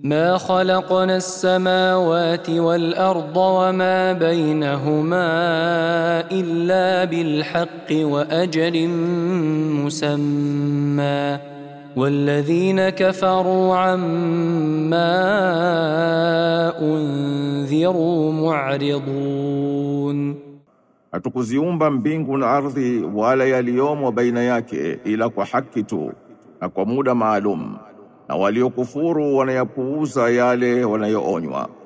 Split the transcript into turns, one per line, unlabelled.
ما خلقنا السماوات والأرض وما بينهما إلا بالحق وأجل مسمى والذين كفروا عما أنذروا معرضون.
Hatukuziumba mbingu na ardhi wala yaliyomo baina yake ila kwa haki tu na kwa muda maalum, na waliokufuru wanayapuuza yale wanayoonywa.